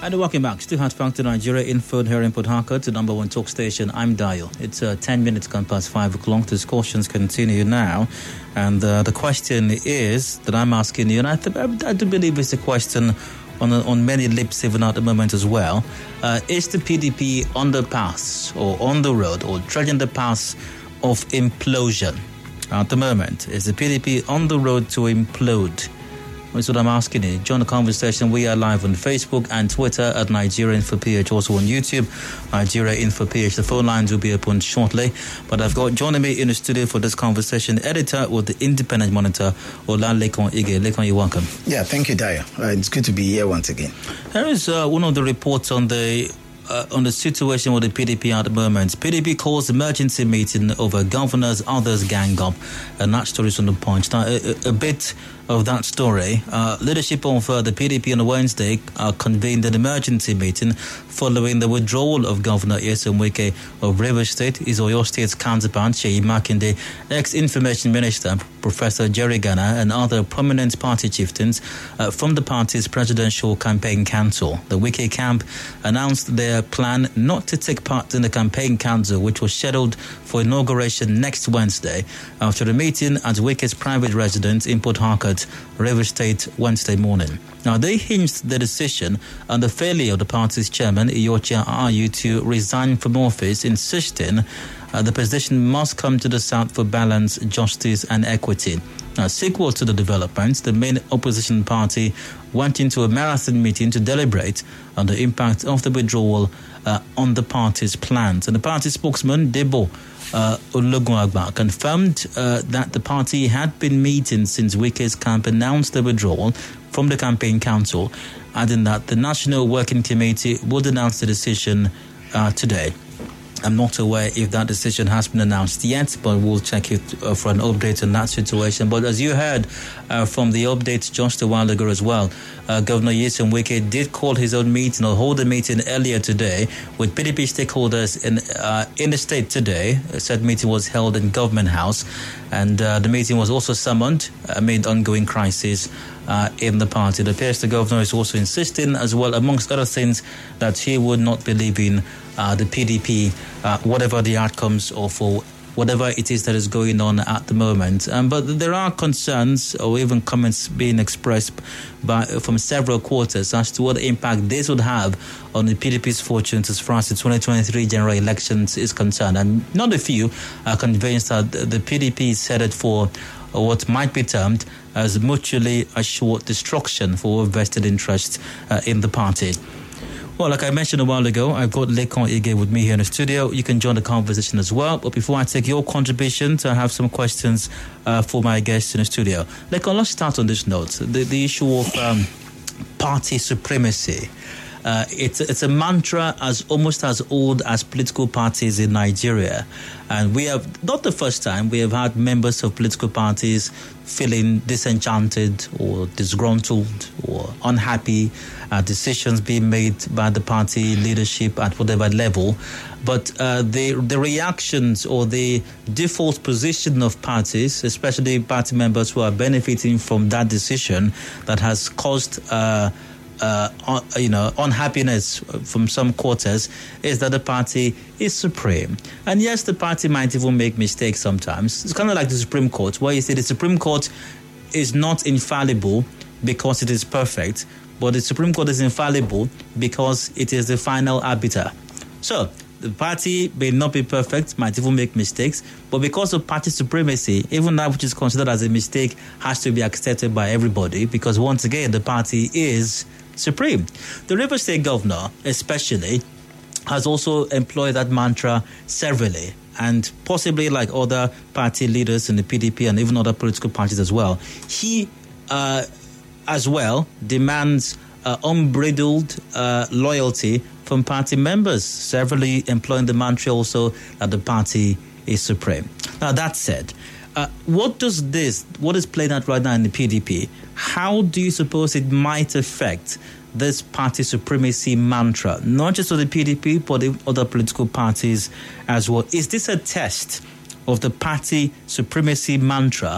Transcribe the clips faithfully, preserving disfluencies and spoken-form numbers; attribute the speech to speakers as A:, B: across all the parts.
A: And welcome back to Hard Factor Nigeria Info here in Port Harcourt, the number one talk station. I'm Dio. It's uh, ten minutes gone past five o'clock. Discussions continue now. And uh, the question is that I'm asking you, and I, th- I do believe it's a question on on many lips even at the moment as well. Uh, is the P D P on the path or on the road or treading the path of implosion at the moment? Is the P D P on the road to implode? That's what I'm asking you. Join the conversation. We are live on Facebook and Twitter at Nigeria Info P H, also on YouTube, Nigeria Info P H. The phone lines will be open shortly. But I've got joining me in the studio for this conversation, editor with the Independent Monitor, Olalekan Ige. Lekan, you're welcome.
B: Yeah, thank you, Daya. Uh, it's good to be here once again.
A: Here is uh, one of the reports on the Uh, on the situation with the P D P at the moment. P D P calls emergency meeting over governors, others gang up. And that story is on the Punch. Now, a, a, a bit of that story. Uh, leadership of uh, the P D P on Wednesday uh, convened an emergency meeting following the withdrawal of Governor Nyesom Wike of Rivers State, his Oyo State's counterpart, Seyi Makinde, ex-information minister, Professor Jerry Gana, and other prominent party chieftains uh, from the party's presidential campaign council. The Wike camp announced their plan not to take part in the campaign council, which was scheduled for inauguration next Wednesday, after a meeting at Wike's private residence in Port Harcourt, Rivers State, Wednesday morning. Now, they hinged the decision on the failure of the party's chairman, Iyorchia Ayu, to resign from office, insisting uh, the position must come to the South for balance, justice and equity. Now, sequel to the developments, the main opposition party went into a marathon meeting to deliberate on the impact of the withdrawal uh, on the party's plans. And the party spokesman, Debo uh, Ologunagba, confirmed uh, that the party had been meeting since Wike's camp announced the withdrawal from the campaign council, adding that the National Working Committee would announce the decision uh, today. I'm not aware if that decision has been announced yet, but we'll check it uh, for an update on that situation. But as you heard uh, from the update just a while ago as well, uh, Governor Nyesom Wike did call his own meeting or hold a meeting earlier today with P D P stakeholders in uh, in the state today. Said meeting was held in Government House, and uh, the meeting was also summoned amid ongoing crisis Uh, in the party. It appears the governor is also insisting as well, amongst other things, that he would not be leaving uh, the P D P, uh, whatever the outcomes or for whatever it is that is going on at the moment. Um, but there are concerns or even comments being expressed by from several quarters as to what impact this would have on the P D P's fortunes as far as the twenty twenty-three general elections is concerned. And not a few are convinced that the P D P is headed for or what might be termed as mutually assured destruction for vested interest uh, in the party. Well, like I mentioned a while ago, I've got Lekan Ige with me here in the studio. You can join the conversation as well. But before I take your contributions, I have some questions uh, for my guests in the studio. Lekan, let's start on this note. The, the issue of um, party supremacy. Uh, it's, it's a mantra as almost as old as political parties in Nigeria. And we have, not the first time, we have had members of political parties feeling disenchanted or disgruntled or unhappy at decisions being made by the party leadership at whatever level. But uh, the, the reactions or the default position of parties, especially party members who are benefiting from that decision that has caused Uh, Uh, you know, unhappiness from some quarters, is that the party is supreme. And yes, the party might even make mistakes sometimes. It's kind of like the Supreme Court, where you say the Supreme Court is not infallible because it is perfect, but the Supreme Court is infallible because it is the final arbiter. So, the party may not be perfect, might even make mistakes, but because of party supremacy, even that which is considered as a mistake has to be accepted by everybody, because once again, the party is supreme. The Rivers State governor, especially, has also employed that mantra severally, and possibly like other party leaders in the P D P and even other political parties as well. He, uh, as well, demands uh, unbridled uh, loyalty from party members, severally employing the mantra also that the party is supreme. Now, that said, uh, what does this, what is playing out right now in the P D P, how do you suppose it might affect this party supremacy mantra, not just for the P D P, but the other political parties as well? Is this a test of the party supremacy mantra,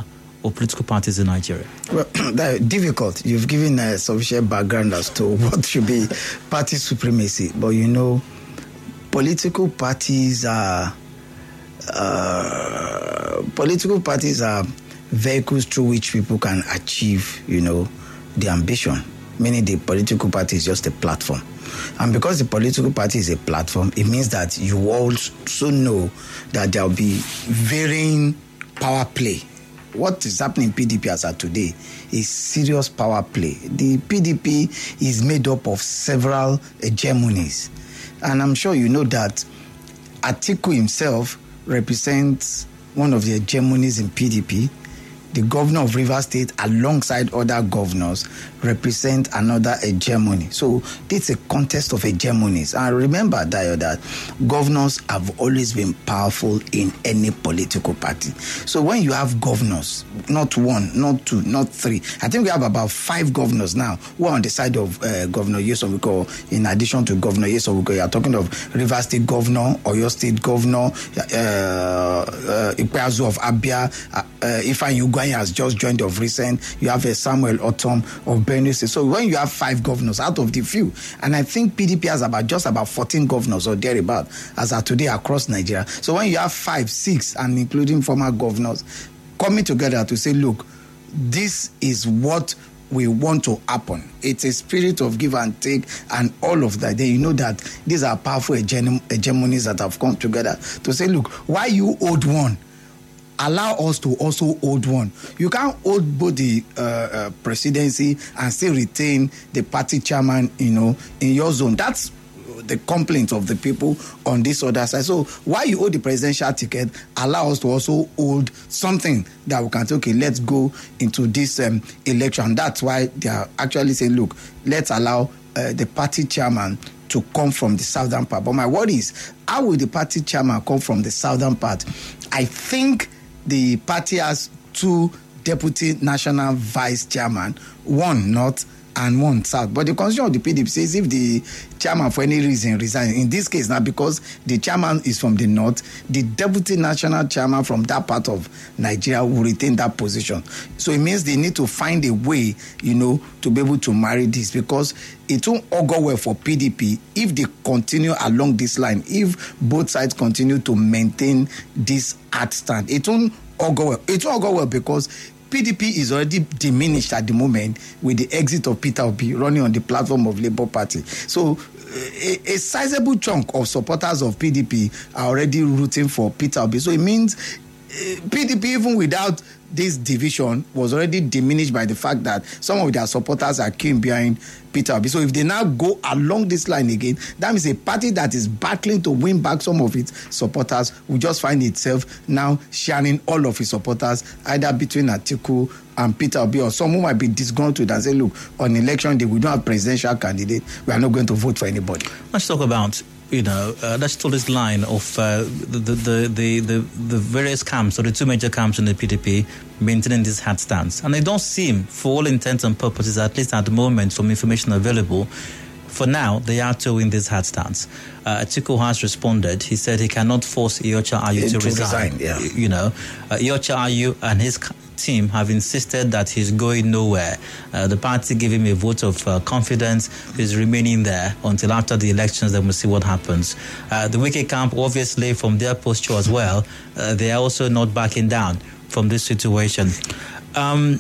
A: of political parties in Nigeria?
B: Well, that's difficult. You've given a sufficient background as to what should be party supremacy. But, you know, political parties are uh, political parties are vehicles through which people can achieve, you know, the ambition. Meaning the political party is just a platform. And because the political party is a platform, it means that you also know that there will be varying power play. What is happening in P D P as of today is serious power play. The P D P is made up of several hegemonies. And I'm sure you know that Atiku himself represents one of the hegemonies in P D P. The governor of Rivers State, alongside other governors, represent another hegemony. So this is a contest of hegemonies. And remember, Dayo, that governors have always been powerful in any political party. So when you have governors, not one, not two, not three, I think we have about five governors now who are on the side of uh, Governor Nyesom. In addition to Governor Nyesom, you are talking of Rivers State Governor, Oyo State Governor, uh, uh, Ikpeazu of Abia, uh, uh, Ifeanyi Ugwuanyi has just joined of recent. You have a Samuel Otom of Benue State. So when you have five governors out of the few, and I think P D P has about just about fourteen governors or thereabout as are today across Nigeria. So when you have five, six, and including former governors coming together to say, look, this is what we want to happen. It's a spirit of give and take and all of that. Then you know that these are powerful hegem- hegemonies that have come together to say, look, why you hold one? Allow us to also hold one. You can't hold both the uh, uh, presidency and still retain the party chairman, you know, in your zone. That's the complaint of the people on this other side. So while you hold the presidential ticket, allow us to also hold something that we can say, okay, let's go into this um, election. That's why they are actually saying, look, let's allow uh, the party chairman to come from the southern part. But my worry is, how will the party chairman come from the southern part? I think the party has two deputy national vice chairman, one north and one south. But the constitution of the P D P says if the chairman for any reason resigns, in this case now because the chairman is from the north, the deputy national chairman from that part of Nigeria will retain that position. So it means they need to find a way, you know, to be able to marry this, because it won't all go well for P D P if they continue along this line, if both sides continue to maintain this hard stand. It won't all go well. It won't all go well because P D P is already diminished at the moment with the exit of Peter Obi running on the platform of Labour Party. So a, a sizable chunk of supporters of P D P are already rooting for Peter Obi. So it means uh, P D P, even without this division, was already diminished by the fact that some of their supporters are queuing behind Peter Obi. So if they now go along this line again, that means a party that is battling to win back some of its supporters will just find itself now sharing all of its supporters, either between Atiku and Peter Obi, or some who might be disgruntled and say, look, on election day, we don't have presidential candidate, we are not going to vote for anybody.
A: Let's talk about, you know, uh, let's talk this line of uh, the, the, the, the, the various camps, or the two major camps in the P D P, maintaining this hard stance. And they don't seem, for all intents and purposes, at least at the moment, from information available, for now, they are towing this hard stance. Uh, Atiku has responded. He said he cannot force Iyorchia Ayu to, to resign. resign yeah. You know, uh, Iyorchia Ayu and his team have insisted that he's going nowhere. Uh, the party gave him a vote of uh, confidence. He's remaining there until after the elections. Then we'll see what happens. Uh, the Wike camp, obviously, from their posture as well, uh, they are also not backing down from this situation. Um,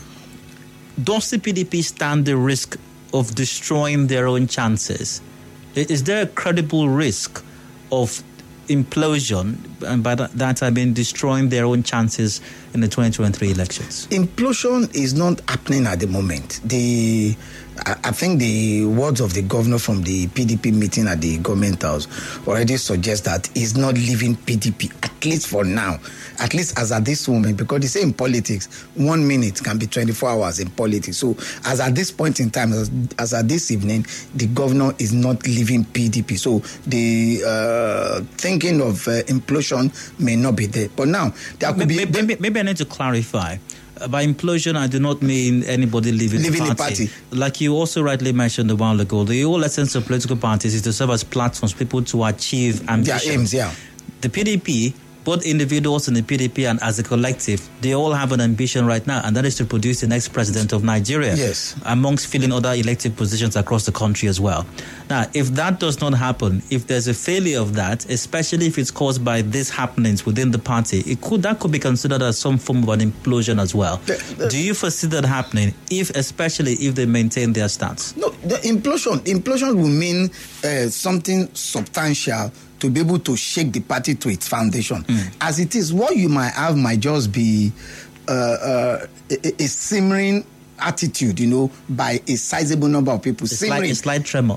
A: does the P D P stand the risk of destroying their own chances? Is there a credible risk of implosion, and by that I mean destroying their own chances in the twenty twenty-three elections?
B: Implosion is not happening at the moment. The I think the words of the governor from the P D P meeting at the government house already suggest that he's not leaving P D P, at least for now, at least as at this moment, because they say in politics, one minute can be twenty-four hours in politics. So as at this point in time, as, as at this evening, the governor is not leaving P D P. So the uh, thinking of uh, implosion may not be there. But now, there could
A: maybe,
B: be...
A: Maybe, maybe I need to clarify. By implosion, I do not mean anybody leaving,
B: leaving
A: the, party.
B: the party.
A: Like you also rightly mentioned a while ago, the whole essence of political parties is to serve as platforms, people to achieve ambition.
B: Their aims, yeah.
A: The P D P both individuals in the P D P and as a collective, they all have an ambition right now, and that is to produce the next president of Nigeria.
B: Yes.
A: Amongst filling other elective positions across the country as well. Now, if that does not happen, if there's a failure of that, especially if it's caused by these happenings within the party, it could that could be considered as some form of an implosion as well. The, the, Do you foresee that happening, if especially if they maintain their stance?
B: No, the implosion, implosion will mean uh, something substantial to be able to shake the party to its foundation. Mm. As it is, what you might have might just be uh, uh, a, a simmering attitude, you know, by a sizable number of people.
A: It's like a slight tremor.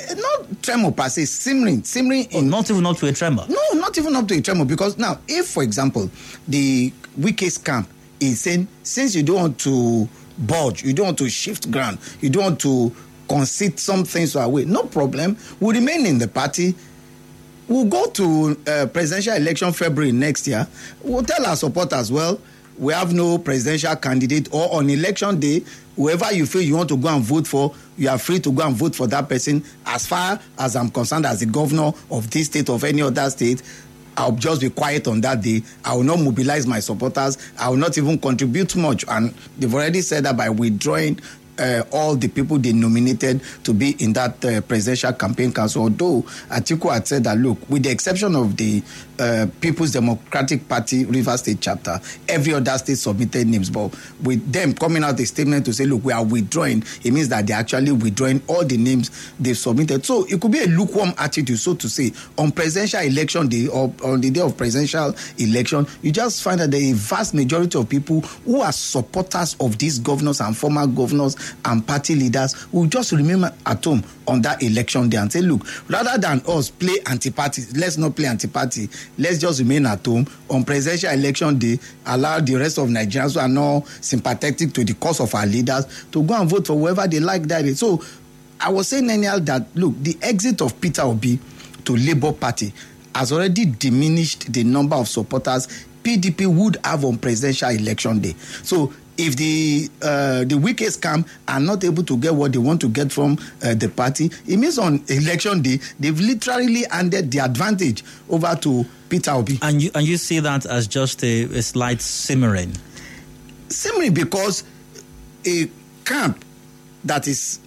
B: Not tremor per se, simmering. simmering
A: oh, in, not even up to a tremor?
B: No, not even up to a tremor. Because now, if, for example, the Wike's camp is saying, since you don't want to budge, you don't want to shift ground, you don't want to concede some things away, no problem. We'll remain in the party. We'll go to uh, presidential election February next year. We'll tell our supporters, well, we have no presidential candidate, or on election day, whoever you feel you want to go and vote for, you are free to go and vote for that person. As far as I'm concerned, as the governor of this state, of any other state, I'll just be quiet on that day. I will not mobilize my supporters. I will not even contribute much. And they've already said that by withdrawing Uh, all the people they nominated to be in that uh, presidential campaign council. Although Atiku had said that, look, with the exception of the uh, People's Democratic Party Rivers State chapter, every other state submitted names. But with them coming out a statement to say, look, we are withdrawing, it means that they're actually withdrawing all the names they've submitted. So it could be a lukewarm attitude, so to say. On presidential election day, or on the day of presidential election, you just find that there is a vast majority of people who are supporters of these governors and former governors and party leaders will just remain at home on that election day and say, look, rather than us play anti-party, let's not play anti-party. Let's just remain at home on presidential election day, allow the rest of Nigerians who are not sympathetic to the cause of our leaders to go and vote for whoever they like that day. So I was saying earlier that, look, the exit of Peter Obi to Labour Party has already diminished the number of supporters P D P would have on presidential election day. So if the uh, the Wike's camp are not able to get what they want to get from uh, the party, it means on election day, they've literally handed the advantage over to Peter Obi.
A: And you and you see that as just a, a slight simmering?
B: Simmering because a camp that is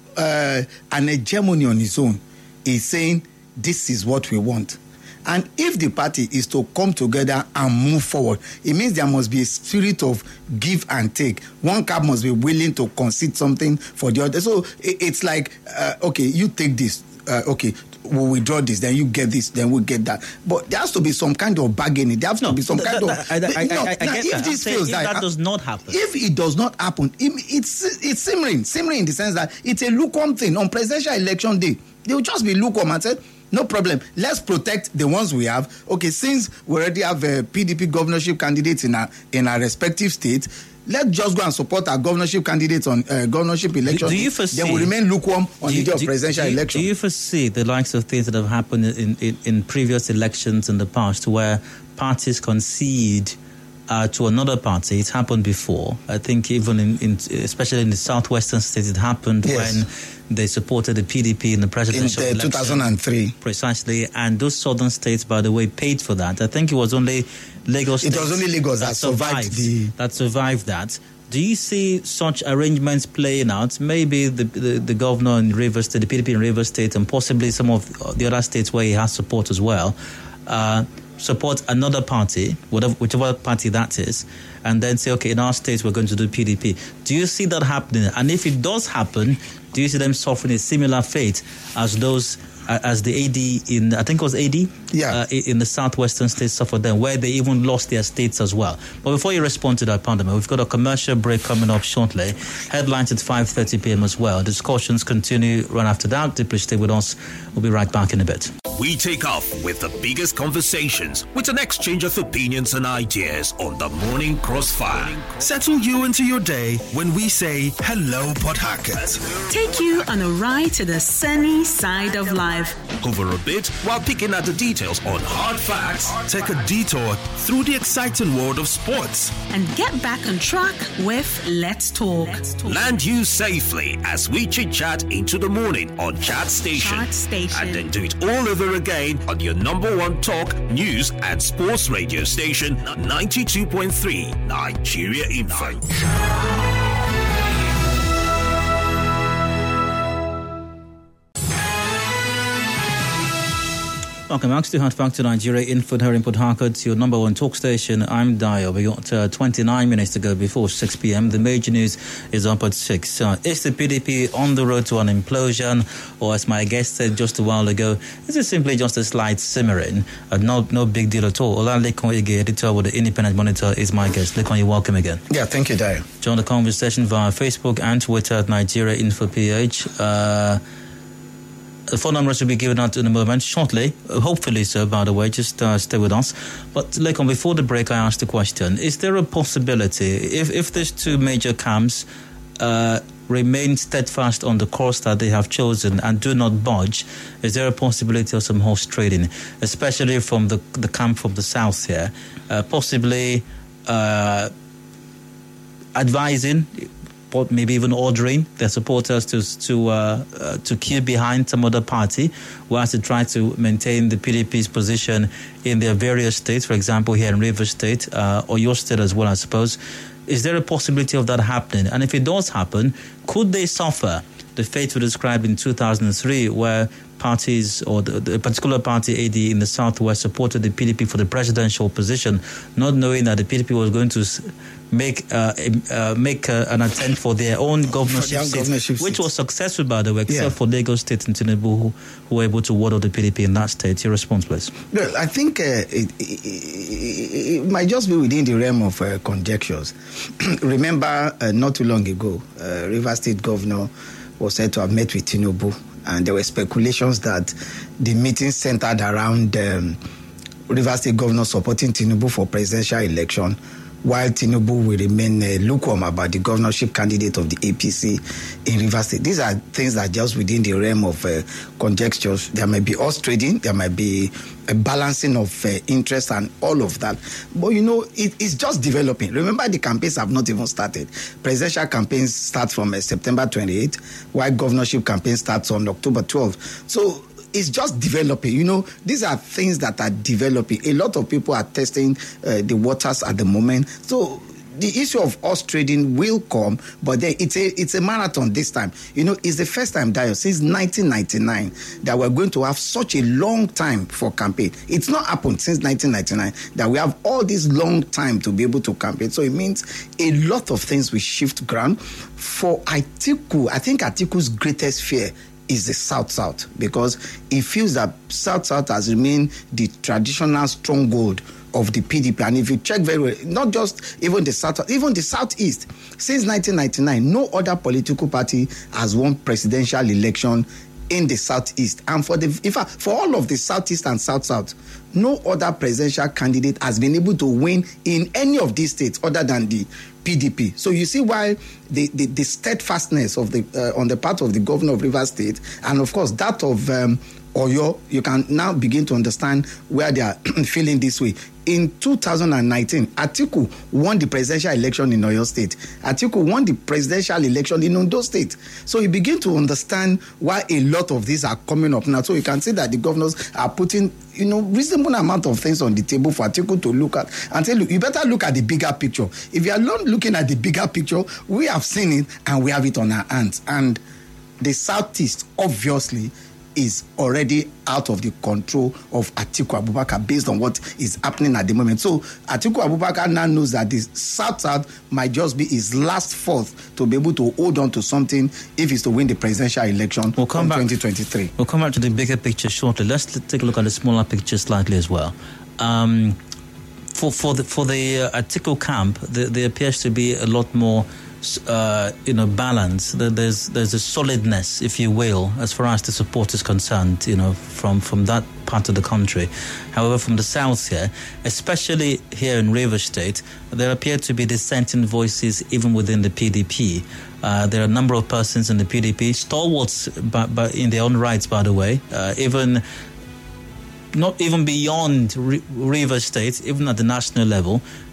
B: uh, an hegemony on its own is saying, this is what we want. And if the party is to come together and move forward, it means there must be a spirit of give and take. One camp must be willing to concede something for the other. So it's like, uh, okay, you take this. Uh, okay, we'll withdraw this, then you get this, then we'll get that. But there has to be some kind of bargaining. There has no, to be some
A: that,
B: kind
A: that,
B: of...
A: I, I,
B: no,
A: I, I,
B: now,
A: I
B: if
A: that.
B: this fails,
A: if that, that does not happen.
B: If it does not happen, it, it's it's simmering. Simmering in the sense that it's a lukewarm thing. On presidential election day, they will just be lukewarm and say, no problem. Let's protect the ones we have. Okay, since we already have a P D P governorship candidates in our in our respective states, let's just go and support our governorship candidates on uh, governorship elections.
A: Do, do you foresee?
B: They will remain lukewarm on
A: you,
B: the day of
A: do,
B: presidential
A: do you,
B: election.
A: Do you foresee the likes of things that have happened in, in, in previous elections in the past, where parties concede Uh, to another party? It's happened before. I think even in, in especially in the southwestern states, it happened yes. when they supported the P D P in the presidential
B: in the
A: election.
B: two thousand three.
A: Precisely. And those southern states, by the way, paid for that. I think it was only Lagos
B: It was only Lagos that, that survived, survived the...
A: that survived that. Do you see such arrangements playing out? Maybe the, the, the governor in Rivers State, the P D P in Rivers State, and possibly some of the other states where he has support as well, uh, support another party, whatever, whichever party that is, and then say, okay, in our state, we're going to do P D P. Do you see that happening? And if it does happen, do you see them suffering a similar fate as those, uh, as the A D in, I think it was A D?
B: Yeah.
A: Uh, in the southwestern states suffered then, where they even lost their states as well. But before you respond to that, Pandama, we've got a commercial break coming up shortly. Headlines at five thirty p.m. as well. Discussions continue right after that. Please stay with us. We'll be right back in a bit.
C: We take off with the biggest conversations with an exchange of opinions and ideas on the Morning Crossfire.
D: Settle you into your day when we say hello, Port Harcourt.
E: Take you on a ride to the sunny side of life.
C: Hover a bit while picking at the details on hard facts.
D: Take a detour through the exciting world of sports.
E: And get back on track with Let's Talk. Let's Talk.
C: Land you safely as we chit-chat into the morning on Chat Station.
E: Chat Station.
C: And then do it all over here again on your number one talk, news and sports radio station, ninety-two point three Nigeria Info.
A: Welcome back to Hard Factor Nigeria Info here in Port Harcourt, your number one talk station. I'm Dio. We got uh, twenty-nine minutes to go before six p.m. The major news is up at six. Uh, is the P D P on the road to an implosion? Or as my guest said just a while ago, is it simply just a slight simmering? Uh, no no big deal at all. Ola Lekon Ige, editor with the Independent Monitor, is my guest. Lekon, you're welcome again.
B: Yeah, thank you, Dio.
A: Join the conversation via Facebook and Twitter at Nigeria Info P H. Uh, The phone numbers will be given out in a moment, shortly. Uh, hopefully so, by the way. Just uh, stay with us. But, Lekon, before the break, I asked the question, is there a possibility, if, if these two major camps uh, remain steadfast on the course that they have chosen and do not budge, is there a possibility of some horse trading, especially from the, the camp from the south here, uh, possibly uh, advising, maybe even ordering their supporters to to uh, uh, to queue behind some other party, whilst they try to maintain the P D P's position in their various states, for example, here in Rivers State, uh, or your state as well, I suppose. Is there a possibility of that happening? And if it does happen, could they suffer the fate we described in two thousand three, where parties or the, the particular party, A D, in the southwest supported the P D P for the presidential position, not knowing that the P D P was going to make uh, uh, make uh, an attempt for their own governorship,
B: their own
A: seat,
B: governorship
A: which
B: seat.
A: was successful, by the way, except
B: Yeah.
A: for Lagos State and Tinubu, who, who were able to ward off the P D P in that state. Your response, please.
B: Well, I think uh, it, it, it, it might just be within the realm of uh, conjectures. Remember, uh, not too long ago, uh, Rivers State Governor was said to have met with Tinubu, and there were speculations that the meeting centered around um, Rivers State Governor supporting Tinubu for presidential election, while Tinubu will remain uh, lukewarm about the governorship candidate of the A P C in Rivers State. These are things that are just within the realm of uh, conjectures. There might be horse trading, there might be a balancing of uh, interest and all of that. But, you know, it, it's just developing. Remember, the campaigns have not even started. Presidential campaigns start from uh, September twenty-eighth, while governorship campaign starts on October twelfth. So it's just developing. You know, these are things that are developing. A lot of people are testing uh, the waters at the moment. So the issue of horse trading will come, but then it's a it's a marathon this time. You know, it's the first time, Dio, since nineteen ninety-nine that we're going to have such a long time for campaign. It's not happened since nineteen ninety-nine that we have all this long time to be able to campaign. So it means a lot of things will shift ground. For Atiku, I think Atiku's greatest fear is the South-South, because he feels that South-South has remained the traditional stronghold of the P D P. And if you check very well, not just even the South, even the Southeast, since nineteen ninety-nine, no other political party has won presidential election in the Southeast. And for the, in fact, for all of the Southeast and South-South, no other presidential candidate has been able to win in any of these states other than the P D P. So you see why the, the, the steadfastness of the uh, on the part of the governor of Rivers State, and of course that of um, Oyo, you can now begin to understand where they are feeling this way. In two thousand nineteen, Atiku won the presidential election in Oyo State. Atiku won the presidential election in Ondo State. So you begin to understand why a lot of these are coming up now. So you can see that the governors are putting, you know, reasonable amount of things on the table for Atiku to look at and say, look, you better look at the bigger picture. If you are not looking at the bigger picture, we have seen it and we have it on our hands. And the Southeast, obviously, is already out of the control of Atiku Abubakar based on what is happening at the moment. So Atiku Abubakar now knows that the South-South might just be his last fourth to be able to hold on to something if he's to win the presidential election
A: we'll come
B: in
A: back,
B: twenty twenty-three.
A: We'll come back to the bigger picture shortly. Let's take a look at the smaller picture slightly as well. Um, for for the for the uh, Atiku camp, there, there appears to be a lot more Uh, you know, balance. There's there's a solidness, if you will, as far as the support is concerned, you know, from, from that part of the country. However, from the south here, especially here in Rivers State, there appear to be dissenting voices even within the P D P. Uh, there are a number of persons in the P D P, stalwarts but, but in their own rights, by the way, uh, even not even beyond Rivers State, even at the national level,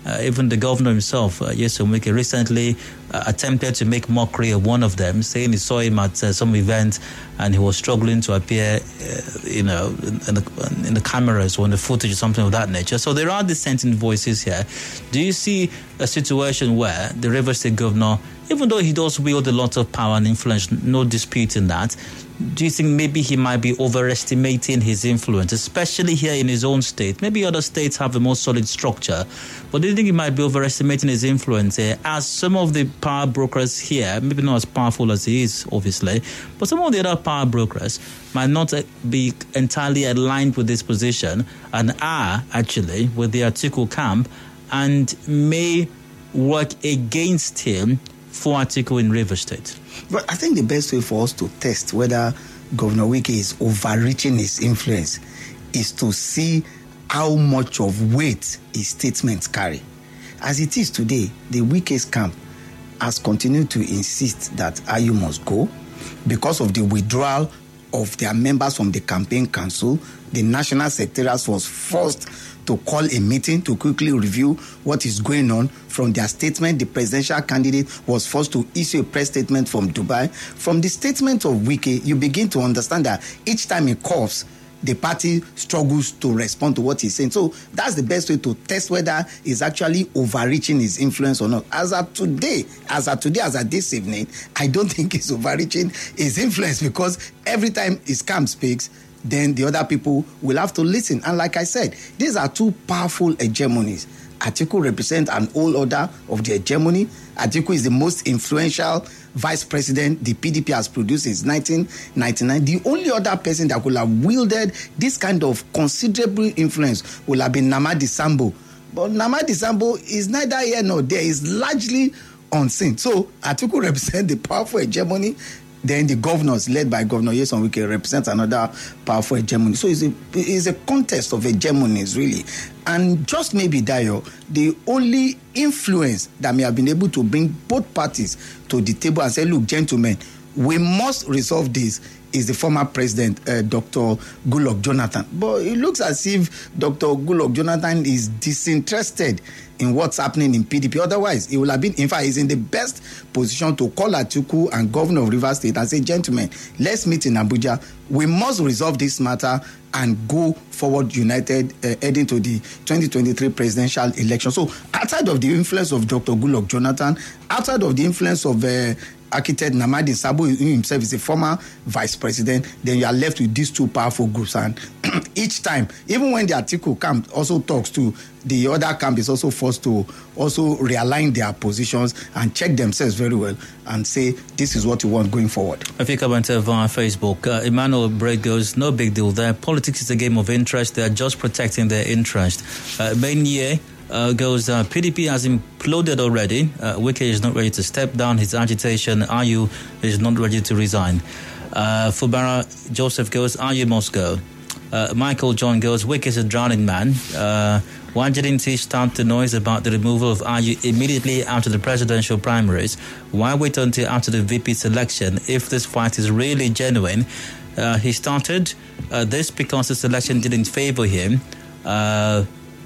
A: Uh, even the governor himself, uh, Nyesom Wike, recently uh, attempted to make mockery of one of them, saying he saw him at uh, some event and he was struggling to appear, uh, you know, in the, in the cameras or in the footage or something of that nature. So there are dissenting voices here. Do you see a situation where the Rivers State governor, even though he does wield a lot of power and influence, no dispute in that, do you think maybe he might be overestimating his influence, especially here in his own state? Maybe other states have a more solid structure, but do you think he might be overestimating his influence here, as some of the power brokers here, maybe not as powerful as he is, obviously, but some of the other power brokers might not be entirely aligned with this position and are actually with the Atiku camp and may work against him for Atiku in Rivers State?
B: But I think the best way for us to test whether Governor Wike is overreaching his influence is to see how much of weight his statements carry. As it is today, the Wike's camp has continued to insist that Ayu must go because of the withdrawal of their members from the campaign council. The National Secretariat was forced to call a meeting to quickly review what is going on. From their statement, the presidential candidate was forced to issue a press statement from Dubai. From the statement of Wike, you begin to understand that each time he coughs, the party struggles to respond to what he's saying. So that's the best way to test whether he's actually overreaching his influence or not. As of today, as of today, as of this evening, I don't think he's overreaching his influence, because every time his camp speaks, then the other people will have to listen. And like I said, these are two powerful hegemonies. Atiku represents an old order of the hegemony. Atiku is the most influential vice president the P D P has produced since nineteen ninety-nine. The only other person that could have wielded this kind of considerable influence would have been Namadi Sambo. But Namadi Sambo is neither here nor there. He's largely unseen. So Atiku represents the powerful hegemony. Then the governors, led by Governor Nyesom Wike, represent another powerful hegemony. So it's a, it's a contest of hegemonies, really. And just maybe, Dayo, the only influence that may have been able to bring both parties to the table and say, look, gentlemen, we must resolve this, is the former president, uh, Doctor Goodluck Jonathan. But it looks as if Doctor Goodluck Jonathan is disinterested in what's happening in P D P. Otherwise, he will have been, in fact, he's in the best position to call Atiku and Governor of Rivers State and say, gentlemen, let's meet in Abuja. We must resolve this matter and go forward united, uh, heading to the twenty twenty-three presidential election. So outside of the influence of Doctor Goodluck Jonathan, outside of the influence of uh, architect Namadi Sabo himself is a former vice president, then you are left with these two powerful groups. And each time, even when the Atiku camp also talks to the other camp, is also forced to also realign their positions and check themselves very well and say, this is what we want going forward.
A: If you comment via Facebook, uh, Emmanuel Braid goes, no big deal there. Politics is a game of interest. They are just protecting their interest. Uh, Mainye Uh, goes, uh, P D P has imploded already. Uh, Wike is not ready to step down his agitation. Ayu is not ready to resign. Uh, Fubara Joseph goes, Ayu must go. Uh, Michael John goes, Wike is a drowning man. Uh, why didn't he start the noise about the removal of Ayu immediately after the presidential primaries? Why wait until after the V P selection if this fight is really genuine? Uh, he started uh, this because the selection didn't favor him. Uh,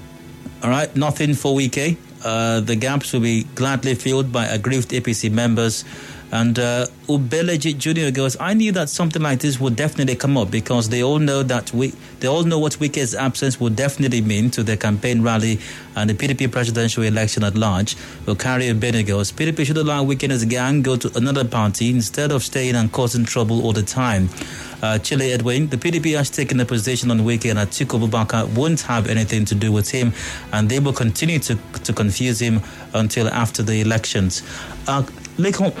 A: All right, nothing for Wike. Uh, the gaps will be gladly filled by aggrieved A P C members. And uh, Ubeleji Junior goes, I knew that something like this would definitely come up because they all know that we, they all know what Wike's absence would definitely mean to the campaign rally and the P D P presidential election at large. Okari Ubele goes, P D P should allow Wike and his gang go to another party instead of staying and causing trouble all the time. Uh, Chile Edwin, the P D P has taken a position on Wike and Atiku Abubakar won't have anything to do with him, and they will continue to to confuse him until after the elections. Uh, Lekon,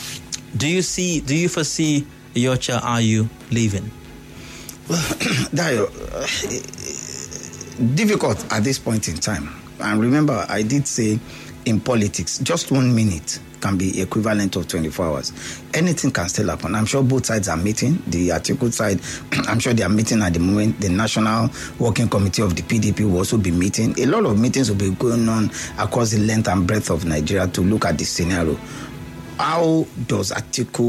A: do you see? Do you foresee Iyorchia Ayu leaving?
B: Well, Dayo, uh, difficult at this point in time. And remember, I did say in politics, just one minute can be equivalent of twenty-four hours. Anything can still happen. I'm sure both sides are meeting. The Atiku side, I'm sure they are meeting at the moment. The National Working Committee of the P D P will also be meeting. A lot of meetings will be going on across the length and breadth of Nigeria to look at this scenario. How does Atiku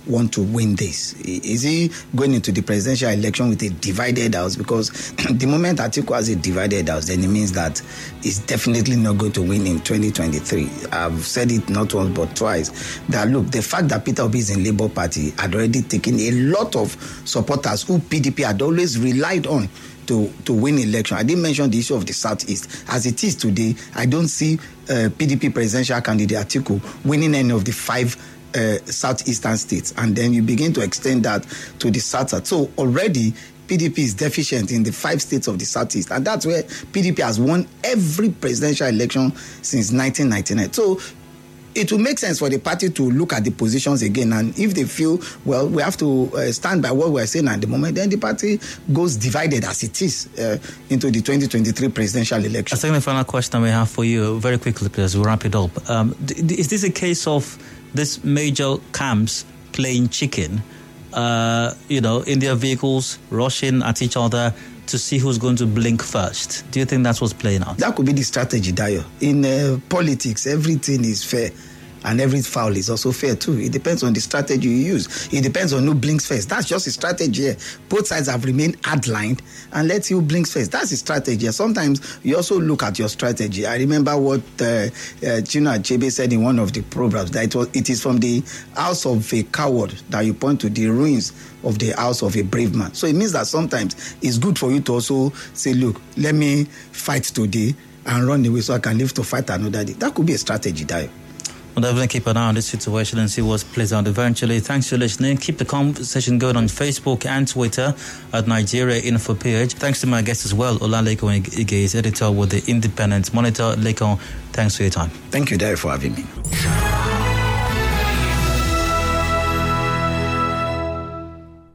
B: want to win this? Is he going into the presidential election with a divided house? Because the moment Atiku has a divided house, then it means that he's definitely not going to win in twenty twenty-three. I've said it not once but twice, that look, the fact that Peter Obi is in Labour Party had already taken a lot of supporters who P D P had always relied on to, to win election. I didn't mention the issue of the Southeast. As it is today, I don't see uh, P D P presidential candidate Atiku winning any of the five uh, southeastern states. And then you begin to extend that to the south. So already P D P is deficient in the five states of the southeast. And that's where P D P has won every presidential election since nineteen ninety-nine. So it will make sense for the party to look at the positions again. And if they feel, well, we have to uh, stand by what we're saying at the moment, then the party goes divided as it is uh, into the twenty twenty-three presidential election.
A: A second and final question we have for you, very quickly, please, we'll wrap it up. Um, is this a case of this major camps playing chicken, uh, you know, in their vehicles, rushing at each other to see who's going to blink first? Do you think that's what's playing out?
B: That could be the strategy, Dayo. In uh, politics, everything is fair, and every foul is also fair too. It depends on the strategy you use. It depends on who blinks first. That's just a strategy here. Both sides have remained hard-lined, and let's see who blinks first. That's a strategy. Sometimes you also look at your strategy. I remember what uh, uh, Chinua Achebe said in one of the programs, that it, was, it is from the house of a coward that you point to the ruins of the house of a brave man. So it means that sometimes it's good for you to also say, look, let me fight today and run away so I can live to fight another day. That could be a strategy, Dayo.
A: We'll definitely keep an eye on this situation and see what plays out eventually. Thanks for listening. Keep the conversation going on Facebook and Twitter at Nigeria Info Page. Thanks to my guest as well, Olalekan Ige, editor with the Independent Monitor. Lekon, thanks for your time.
B: Thank you, Dayo, for having me.